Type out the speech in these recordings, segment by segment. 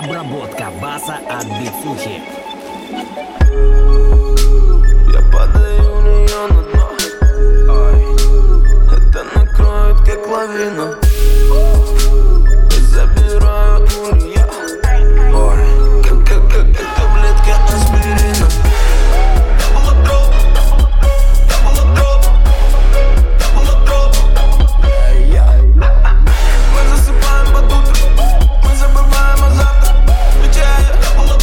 Обработка баса от Бицухи. Я падаю у нее на дно. Это накроет как лавина. И забираю у нее как таблетка аспирина. Мы засыпаем под утро, мы забываем о завтра. Ведь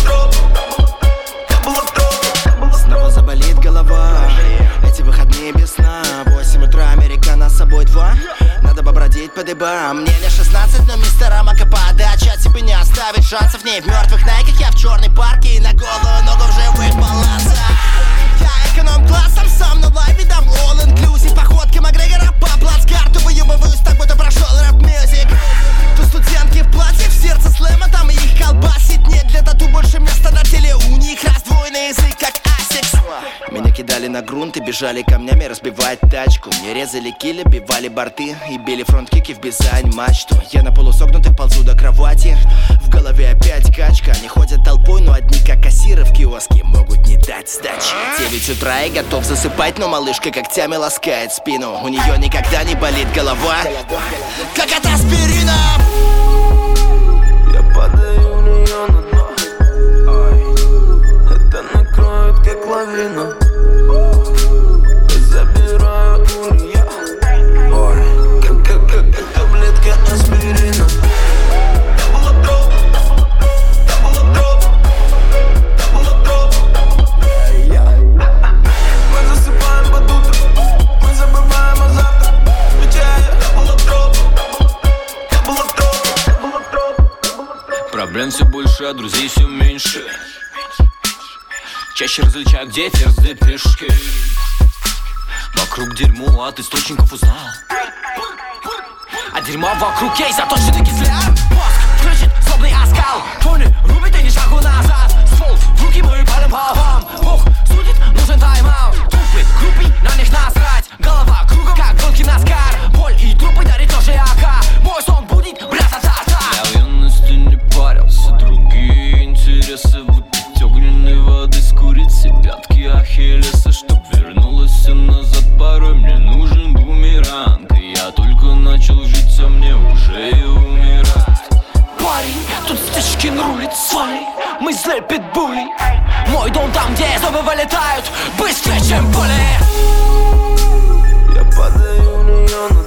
снова заболит голова. Эти выходные без сна. 8 утра, американо с собой 2. Надо побродить по дыбам. Мне не 16, но мистера Мака подача тебе не оставит шансов. Не в мертвых найках, я в черной парке. И на голую ногу в живых палацах. Я эконом-классом, сам на лайве дам all-inclusive. Походка Макгрегора по плацкарту. Выебываюсь так, будто прошел рэп-мюзик. Тут студентки в платье, в сердце слэма. Там их колбасит, нет для тату больше места на теле. У них раздвоенный язык, как асикс. Меня кидали на грунт и бежали камнями разбивать тачку. Мне резали кили, бивали борты и били фронт-кики в Бизань-мачту. Я на полусогнутых ползу до кровати. В голове опять качка. Они ходят толпой, но одни как кассиры в киоске могут не дать сдачи. 9 утра и готов засыпать, но малышка когтями ласкает спину. У нее никогда не болит голова, как от аспирина. я падаю у нее на дно. Это накроет как лавина. И забираю у нее как таблетка аспирина. Мы засыпаем под утро, мы забываем о завтра. Ведь Проблем все больше, а друзей все меньше. Чаще различаю, где ферзь пешки. Вокруг дерьмо, от источников узнал. А дерьмо вокруг есть заточенный кисляк. Мозг включит злобный оскал. Тони рубит и ни шагу назад. Ствол в руки мой палим по вам. Бог судит, нужен тайм-аут. Трупы, группы, на них насрать. Голова кругом, как гонки Наскар. Боль и трупы дарит тоже АК. Мой сон будет, бля-та-та-та. Я в юности не парился, другие интересы. Выпить огненной воды, скурить все пятки Ахиллеса. Чтоб вернулась все назад порой, мне нужен бумеранг. И я только начал жить, а мне уже и умирать. Парень, тут Стычкин рулит с вами. Мы злые питбули. Мой дом там, где зубы вылетают быстрее, чем пули. я падаю у нее на